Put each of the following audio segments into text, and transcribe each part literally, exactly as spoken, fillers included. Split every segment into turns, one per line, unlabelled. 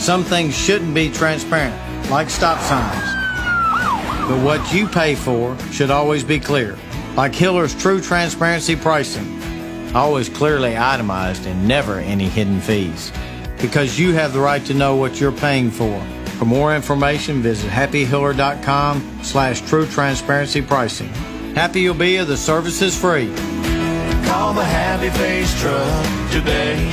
Some things shouldn't be transparent, like stop signs. But what you pay for should always be clear, like Hiller's True Transparency Pricing. Always clearly itemized and never any hidden fees. Because you have the right to know what you're paying for. For more information, visit happyhiller.com slash true transparency pricing. Happy you'll be if the service is free.
Call the Happy Face Truck today.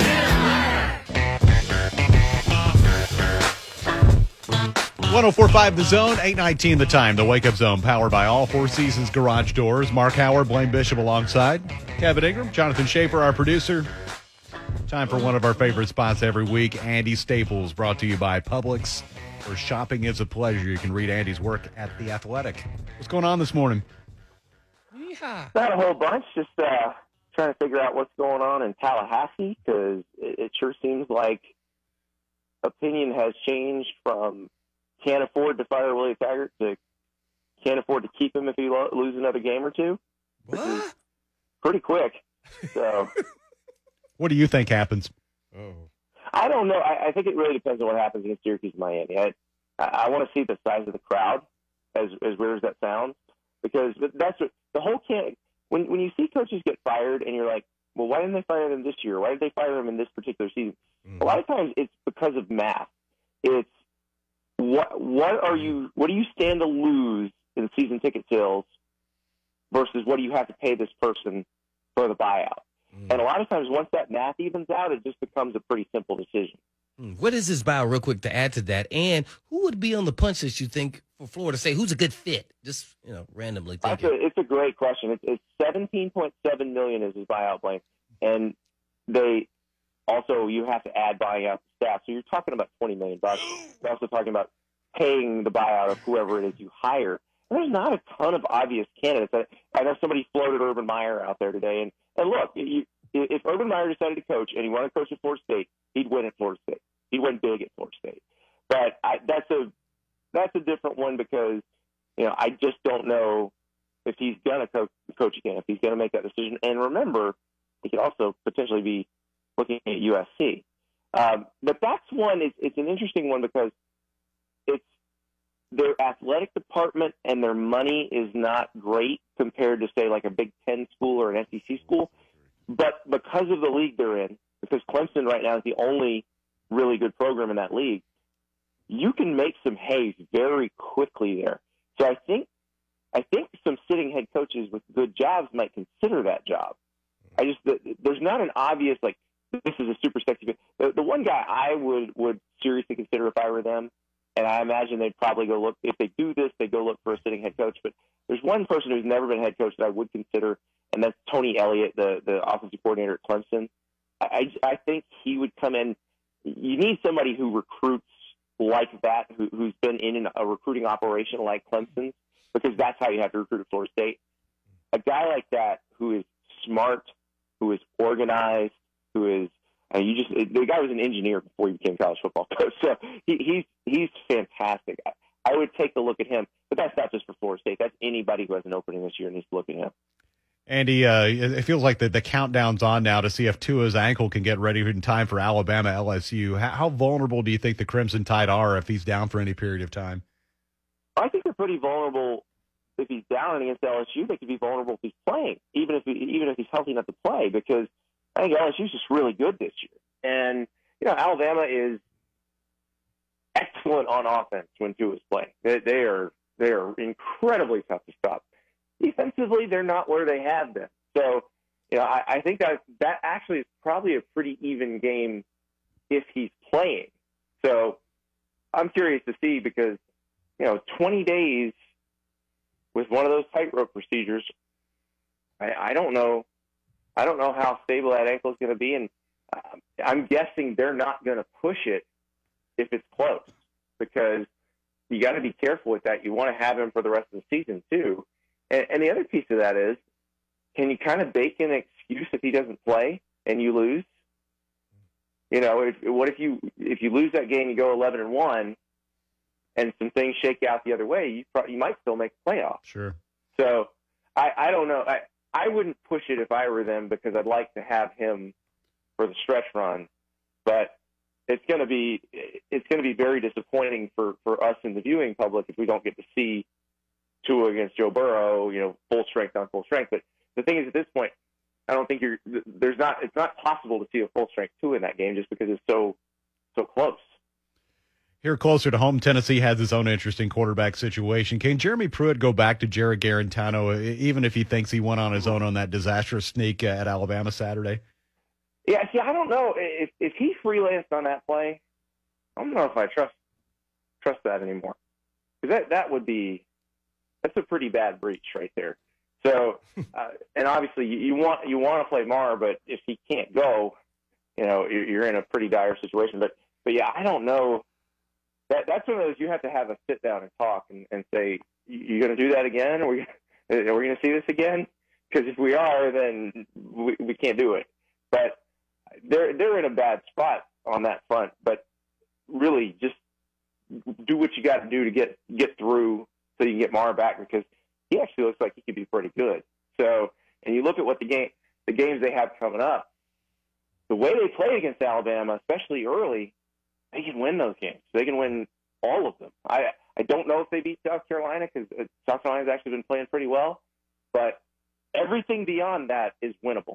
one oh four point five The Zone, eight nineteen the time. The Wake Up Zone, powered by All Four Seasons Garage Doors. Mark Howard, Blaine Bishop alongside Kevin Ingram, Jonathan Schaefer, our producer. Time for one of our favorite spots every week, Andy Staples, brought to you by Publix, where shopping is a pleasure. You can read Andy's work at The Athletic. What's going on this morning?
Yeehaw. Not a whole bunch, just uh, trying to figure out what's going on in Tallahassee, because it, it sure seems like opinion has changed from can't afford to fire Willie Taggart to can't afford to keep him if he lo- loses another game or two.
What?
Pretty quick. So,
what do you think happens?
Oh,
I don't know. I, I think it really depends on what happens against Syracuse and Miami. I, I, I want to see the size of the crowd, as as weird as that sounds, because that's what the whole can't. When when you see coaches get fired and you're like, well, why didn't they fire them this year? Why did they fire them in this particular season? Mm-hmm. A lot of times it's because of math. It's What what are you? What do you stand to lose in season ticket sales versus what do you have to pay this person for the buyout? Mm. And a lot of times, once that math evens out, it just becomes a pretty simple decision.
Mm. What is his buyout, real quick, to add to that? And who would be on the punch list, you think, for Florida? Say who's a good fit? Just you know, randomly thinking.
That's a, it's a great question. It's, it's seventeen point seven million is his buyout, Blaine, and they. Also, you have to add buying out the staff. So you're talking about twenty million bucks. You're also talking about paying the buyout of whoever it is you hire. And there's not a ton of obvious candidates. I, I know somebody floated Urban Meyer out there today. And, and look, you, if Urban Meyer decided to coach and he wanted to coach at Florida State, he'd win at Florida State. He'd win big at Florida State. But I, that's a that's a different one because, you know, I just don't know if he's going to co- coach again, if he's going to make that decision. And remember, he could also potentially be looking at U S C. Um, but that's one, it's, it's an interesting one because it's their athletic department and their money is not great compared to, say, like a Big Ten school or an S E C school. But because of the league they're in, because Clemson right now is the only really good program in that league, you can make some hay very quickly there. So I think I think some sitting head coaches with good jobs might consider that job. I just there's not an obvious, like, this is a super sexy fit. The, the one guy I would, would seriously consider if I were them, and I imagine they'd probably go look, if they do this, they go look for a sitting head coach. But there's one person who's never been head coach that I would consider, and that's Tony Elliott, the, the offensive coordinator at Clemson. I, I think he would come in. You need somebody who recruits like that, who, who's been in a recruiting operation like Clemson, because that's how you have to recruit at Florida State. A guy like that who is smart, who is organized, who is uh, you just the guy was an engineer before he became college football coach, so he, he's he's fantastic. I, I would take a look at him, but that's not just for Florida State. That's anybody who has an opening this year needs to look at him.
Andy, uh, it feels like the, the countdown's on now to see if Tua's ankle can get ready in time for Alabama L S U. How, how vulnerable do you think the Crimson Tide are if he's down for any period of time?
I think they're pretty vulnerable if he's down against L S U. They could be vulnerable if he's playing, even if he, even if he's healthy enough to play, because I think L S U's just really good this year. And, you know, Alabama is excellent on offense when Tua's playing. They, they are they are incredibly tough to stop. Defensively, they're not where they have been. So, you know, I, I think that that actually is probably a pretty even game if he's playing. So I'm curious to see because, you know, twenty days with one of those tightrope procedures, I, I don't know. I don't know how stable that ankle is going to be, and uh, I'm guessing they're not going to push it if it's close because you got to be careful with that. You want to have him for the rest of the season too. And, and the other piece of that is, can you kind of bake in an excuse if he doesn't play and you lose? You know, if, what if you if you lose that game, you go eleven and one, and some things shake out the other way, you probably, you might still make the playoffs.
Sure. So
I, I don't know. I, I wouldn't push it if I were them because I'd like to have him for the stretch run, but it's going to be it's going to going to be very disappointing for, for us in the viewing public if we don't get to see Tua against Joe Burrow, you know, full strength on full strength. But the thing is, at this point, I don't think you're there's not it's not possible to see a full strength Tua in that game just because it's so so close.
Here closer to home, Tennessee has its own interesting quarterback situation. Can Jeremy Pruitt go back to Jared Garantano, even if he thinks he went on his own on that disastrous sneak at Alabama Saturday?
Yeah, see, I don't know if if he freelanced on that play. I don't know if I trust trust that anymore, because that that would be that's a pretty bad breach right there. So, uh, and obviously you, you want you want to play Maher, but if he can't go, you know, you're, you're in a pretty dire situation. But but yeah, I don't know. That that's one of those you have to have a sit down and talk and, and say, you're going to do that again? Are we are we going to see this again? Because if we are, then we, we can't do it. But they're they're in a bad spot on that front. But really, just do what you got to do to get get through so you can get Maher back, because he actually looks like he could be pretty good. So, and you look at what the game the games they have coming up, the way they play against Alabama, especially early, they can win those games. They can win all of them. I I don't know if they beat South Carolina, because South Carolina's actually been playing pretty well, but everything beyond that is winnable.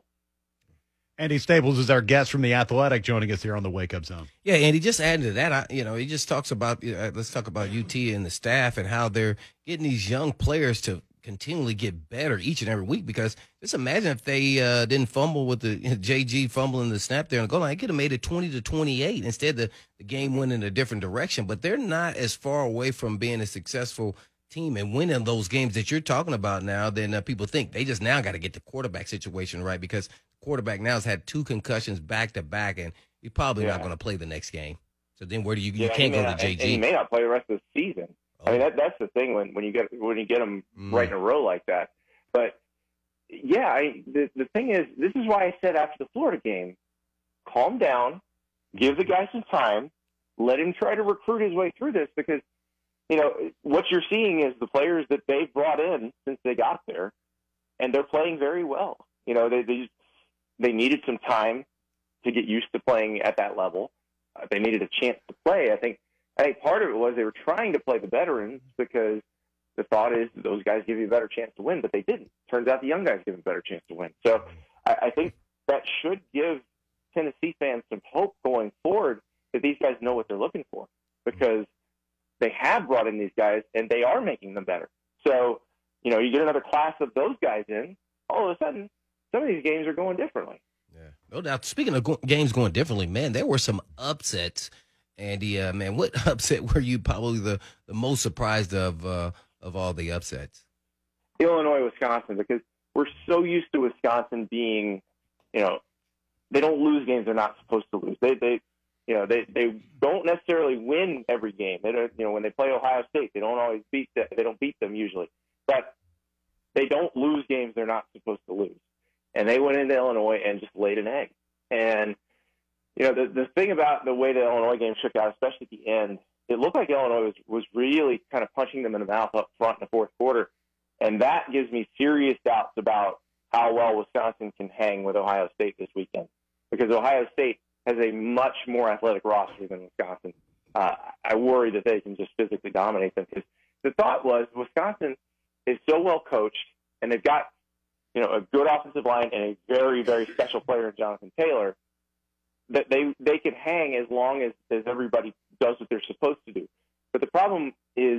Andy Staples is our guest from The Athletic, joining us here on the Wake Up Zone.
Yeah, Andy, just adding to that, I, you know, he just talks about, uh, let's talk about U T and the staff and how they're getting these young players to continually get better each and every week, because just imagine if they uh, didn't fumble with the you know, J G fumbling the snap there and goal line. They could have made it twenty to twenty-eight. Instead, the, the game went in a different direction. But they're not as far away from being a successful team and winning those games that you're talking about now than uh, people think. They just now got to get the quarterback situation right, because the quarterback now has had two concussions back to back, and he's probably
yeah.
not going to play the next game. So then where do you you
yeah,
can't go
not,
to J G?
And he may not play the rest of the season. I mean, that, that's the thing when, when you get when you get them
Mm.
right in a row like that. But yeah, I, the the thing is, this is why I said after the Florida game, calm down, give the guy some time, let him try to recruit his way through this, because you know what you're seeing is the players that they've brought in since they got there, and they're playing very well. You know, they they they needed some time to get used to playing at that level. Uh, they needed a chance to play. I think. I think part of it was they were trying to play the veterans, because the thought is those guys give you a better chance to win, but they didn't. Turns out the young guys give them a better chance to win. So I, I think that should give Tennessee fans some hope going forward that these guys know what they're looking for, because they have brought in these guys and they are making them better. So, you know, you get another class of those guys in, all of a sudden, some of these games are going differently.
Yeah, no doubt. Speaking of go- games going differently, man, there were some upsets. Andy, uh, man, what upset were you probably the, the most surprised of uh, of all the upsets?
Illinois, Wisconsin, because we're so used to Wisconsin being, you know, they don't lose games they're not supposed to lose. They, they, you know, they, they don't necessarily win every game. They don't, you know, when they play Ohio State, they don't always beat them. They don't beat them usually, but they don't lose games they're not supposed to lose. And they went into Illinois and just laid an egg. And you know, the, the thing about the way the Illinois game shook out, especially at the end, it looked like Illinois was, was really kind of punching them in the mouth up front in the fourth quarter. And that gives me serious doubts about how well Wisconsin can hang with Ohio State this weekend, because Ohio State has a much more athletic roster than Wisconsin. Uh, I worry that they can just physically dominate them, because the thought was Wisconsin is so well coached, and they've got, you know, a good offensive line and a very, very special player in Jonathan Taylor, that they they can hang as long as, as everybody does what they're supposed to do. But the problem is,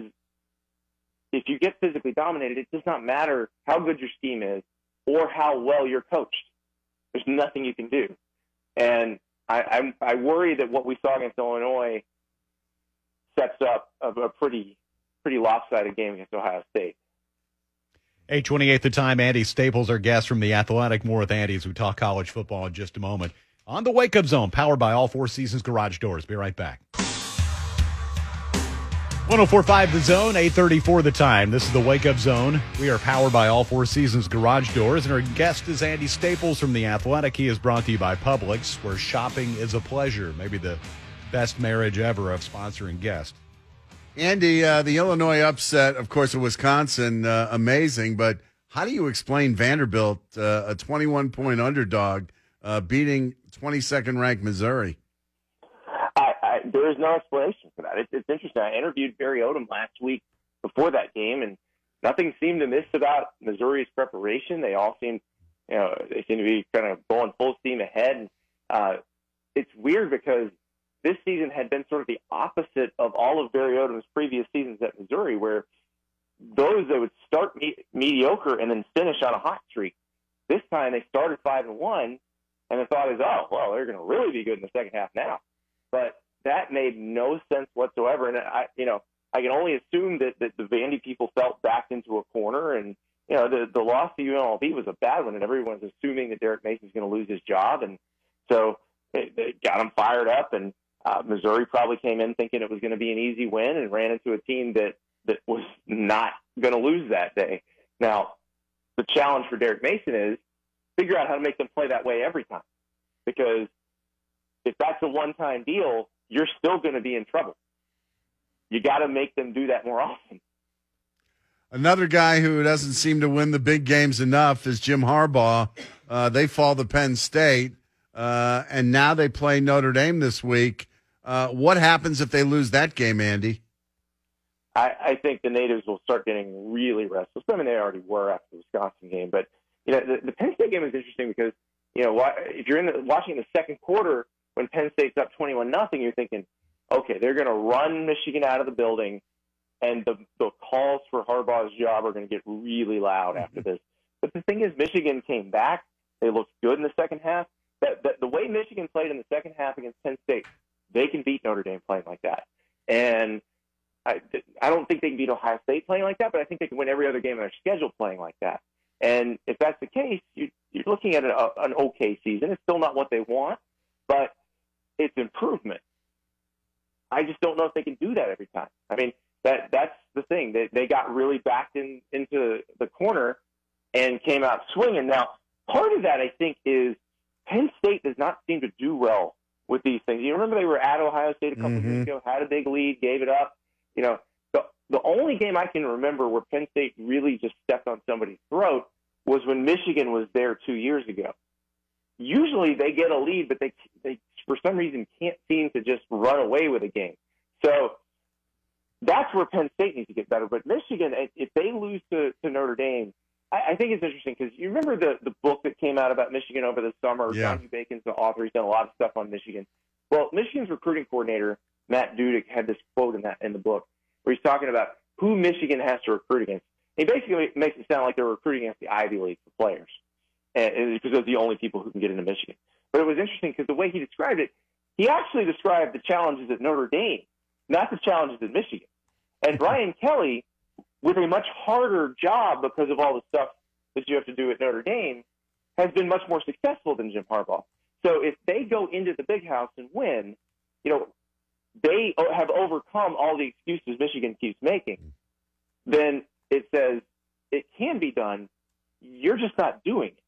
if you get physically dominated, it does not matter how good your scheme is or how well you're coached. There's nothing you can do. And I, I, I worry that what we saw against Illinois sets up a, a pretty pretty lopsided game against Ohio State.
eight twenty-eight the time. Andy Staples, our guest from The Athletic. More with Andy as we talk college football in just a moment. On the Wake Up Zone, powered by All Four Seasons Garage Doors. Be right back. one oh four point five The Zone, eight thirty-four the time. This is the Wake Up Zone. We are powered by All Four Seasons Garage Doors, and our guest is Andy Staples from The Athletic. He is brought to you by Publix, where shopping is a pleasure. Maybe the best marriage ever of sponsoring guests.
Andy, uh, the Illinois upset, of course, of Wisconsin, uh, amazing, but how do you explain Vanderbilt, uh, a twenty-one point underdog, uh, beating twenty-second ranked Missouri?
I, I, there is no explanation for that. It's, it's interesting. I interviewed Barry Odom last week before that game, and nothing seemed to miss about Missouri's preparation. They all seemed, you know, they seem to be kind of going full steam ahead. Uh, it's weird because this season had been sort of the opposite of all of Barry Odom's previous seasons at Missouri, where those that would start me- mediocre and then finish on a hot streak. This time they started five and one, and the thought is, oh, well, they're going to really be good in the second half now. But that made no sense whatsoever, and I, you know, I can only assume that, that the Vandy people felt backed into a corner, and you know, the the loss to U N L V was a bad one, and everyone's assuming that Derek Mason's going to lose his job, and so it, it got them fired up. And uh, Missouri probably came in thinking it was going to be an easy win, and ran into a team that that was not going to lose that day. Now, the challenge for Derek Mason is figure out how to make them play that way every time, because if that's a one-time deal, you're still going to be in trouble. You got to make them do that more often.
Another guy who doesn't seem to win the big games enough is Jim Harbaugh. Uh, they fall to Penn State, uh, and now they play Notre Dame this week. Uh, what happens if they lose that game, Andy?
I, I think the natives will start getting really restless. I mean, they already were after the Wisconsin game. But, you know, the, the Penn State game is interesting because, you know, if you're in the, watching the second quarter when Penn State's up twenty-one nothing, you're thinking, okay, they're going to run Michigan out of the building, and the, the calls for Harbaugh's job are going to get really loud after this. But the thing is, Michigan came back. They looked good in the second half. That, that the way Michigan played in the second half against Penn State, they can beat Notre Dame playing like that. And I, I don't think they can beat Ohio State playing like that, but I think they can win every other game on their schedule playing like that. And if that's the case, you, you're looking at a, an okay season. It's still not what they want, but it's improvement. I just don't know if they can do that every time. I mean, that that's the thing. They, they got really backed in, into the corner and came out swinging. Now, part of that, I think, is Penn State does not seem to do well with these things. You remember they were at Ohio State a couple
Mm-hmm.
years ago, had a big lead, gave it up. You know, the, the only game I can remember where Penn State really just stepped on somebody's throat was when Michigan was there two years ago. Usually they get a lead, but they, they for some reason, can't seem to just run away with a game. So that's where Penn State needs to get better. But Michigan, if they lose to, to Notre Dame, I, I think it's interesting because you remember the, the book that came out about Michigan over the summer?
Yeah.
John Hugh Bacon's the author. He's done a lot of stuff on Michigan. Well, Michigan's recruiting coordinator, Matt Dudek, had this quote in that in the book where he's talking about who Michigan has to recruit against. He basically makes it sound like they're recruiting against the Ivy League for players, and because they're the only people who can get into Michigan. But it was interesting because the way he described it, he actually described the challenges at Notre Dame, not the challenges at Michigan. And Brian Kelly, with a much harder job because of all the stuff that you have to do at Notre Dame, has been much more successful than Jim Harbaugh. So if they go into the Big House and win, you know, they have overcome all the excuses Michigan keeps making, then it says it can be done. You're just not doing it.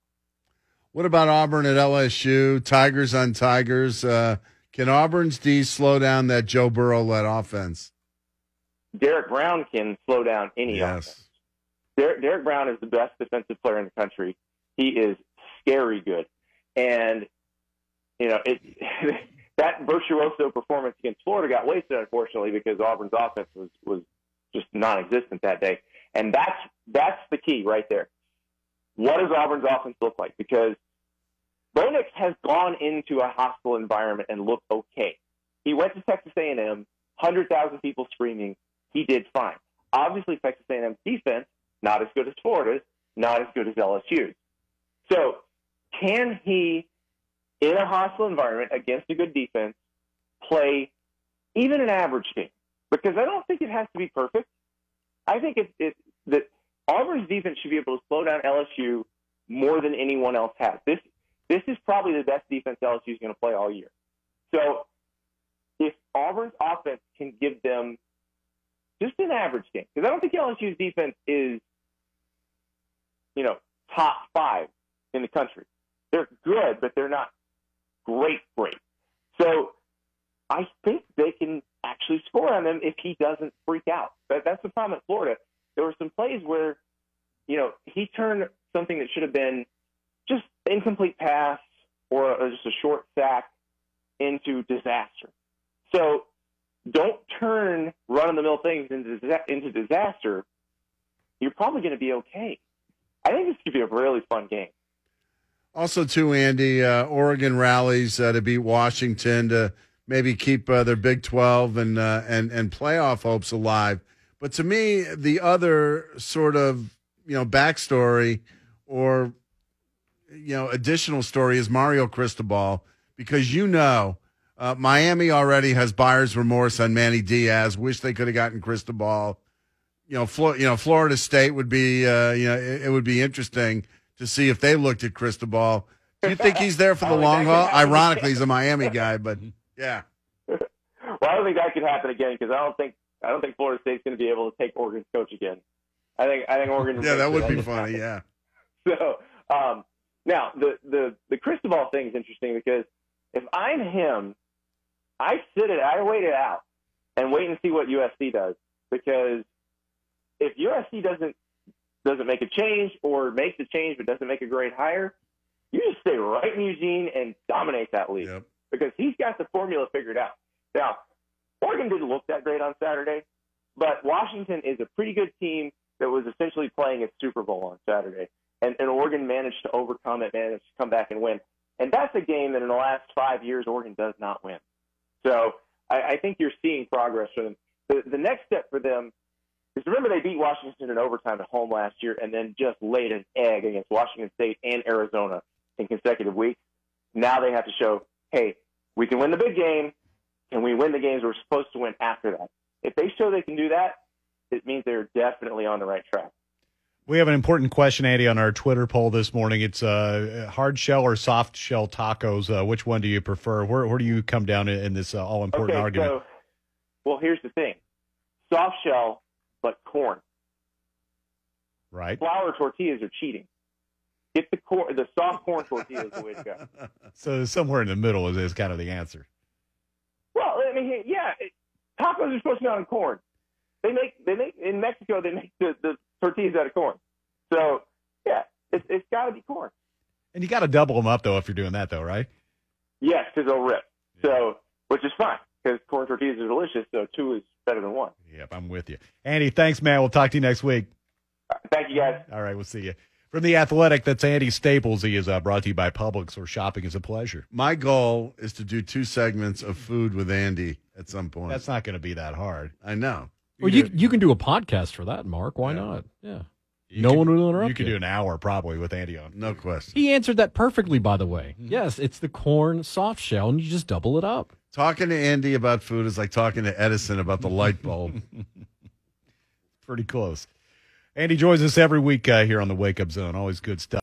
What about Auburn at L S U? Tigers on Tigers. Uh, can Auburn's D slow down that Joe Burrow-led offense?
Derek Brown can slow down any
Yes.
offense. Derek, Derek Brown is the best defensive player in the country. He is scary good. And, you know, it, that virtuoso performance against Florida got wasted, unfortunately, because Auburn's offense was, was just non-existent that day. And that's that's the key right there. What does Auburn's offense look like? Because Bo Nix has gone into a hostile environment and looked okay. He went to Texas A and M, one hundred thousand people screaming. He did fine. Obviously, Texas A and M's defense, not as good as Florida's, not as good as L S U's. So can he, in a hostile environment against a good defense, play even an average game? Because I don't think it has to be perfect. I think it, it, that Auburn's defense should be able to slow down L S U more than anyone else has. This this is probably the best defense L S U is going to play all year. So if Auburn's offense can give them just an average game, because I don't think L S U's defense is, you know, top five in the country. They're good, but they're not great, great. So I think they can actually score on him if he doesn't freak out. But that's the problem at Florida. There were some plays where, you know, he turned something that should have been just incomplete pass or just a short sack into disaster. So don't turn run-of-the-mill things into, into disaster. You're probably going to be okay. I think this could be a really fun game.
Also, too, Andy, uh, Oregon rallies uh, to beat Washington to maybe keep uh, their Big twelve and, uh, and and playoff hopes alive. But to me, the other sort of, you know, backstory or, you know, additional story is Mario Cristobal, because, you know, uh, Miami already has buyer's remorse on Manny Diaz. Wish they could have gotten Cristobal. You know, Flo- you know, Florida State would be, uh, you know, it, it would be interesting to see if they looked at Cristobal. Do you think he's there for the long haul? Ironically, he's a Miami guy, but yeah.
Well, I don't think that could happen again because I don't think I don't think Florida State's going to be able to take Oregon's coach again. I think I think Oregon.
Yeah, that would be funny. Yeah.
So um, now the the the Cristobal thing is interesting because if I'm him, I sit it, I wait it out and wait and see what U S C does, because if U S C doesn't doesn't make a change or makes a change but doesn't make a great hire, you just stay right in Eugene and dominate that league.
Yep.
Because he's got the formula figured out. Now, Oregon didn't look that great on Saturday, but Washington is a pretty good team that was essentially playing its Super Bowl on Saturday. And, and Oregon managed to overcome it, managed to come back and win. And that's a game that in the last five years Oregon does not win. So I, I think you're seeing progress for them. The, the next step for them is, remember, they beat Washington in overtime at home last year and then just laid an egg against Washington State and Arizona in consecutive weeks. Now they have to show, hey, we can win the big game, and we win the games we're supposed to win after that. If they show they can do that, it means they're definitely on the right track.
We have an important question, Andy, on our Twitter poll this morning. It's uh, hard shell or soft shell tacos. Uh, which one do you prefer? Where, where do you come down in, in this uh, all-important
okay,
argument?
So, well, here's the thing. Soft shell, but corn.
Right.
Flour tortillas are cheating. Get the corn, the soft corn tortilla is the way to go.
So somewhere in the middle is, is kind of the answer.
Well, I mean, yeah, it, tacos are supposed to be out of corn. They make they make in Mexico. They make the, the tortillas out of corn. So yeah, it's it's got to be corn.
And you got to double them up though if you're doing that though, right?
Yes, because they'll rip. So which is fine because corn tortillas are delicious. So two is better than one.
Yep, I'm with you, Andy. Thanks, man. We'll talk to you next week.
Thank you, guys.
All right, we'll see you. From The Athletic, that's Andy Staples. He is uh, brought to you by Publix, where shopping is a pleasure.
My goal is to do two segments of food with Andy at some point.
That's not going to be that hard.
I know.
Well, you you can do a podcast for that, Mark. Why
Yeah.
not? Yeah.
You
no
could,
one will interrupt
You could
you.
do an hour probably with Andy on.
No question.
He answered that perfectly, by the way. Yes, it's the corn soft shell, and you just double it up.
Talking to Andy about food is like talking to Edison about the light bulb.
Pretty close. Andy joins us every week uh, here on the Wake Up Zone. Always good stuff.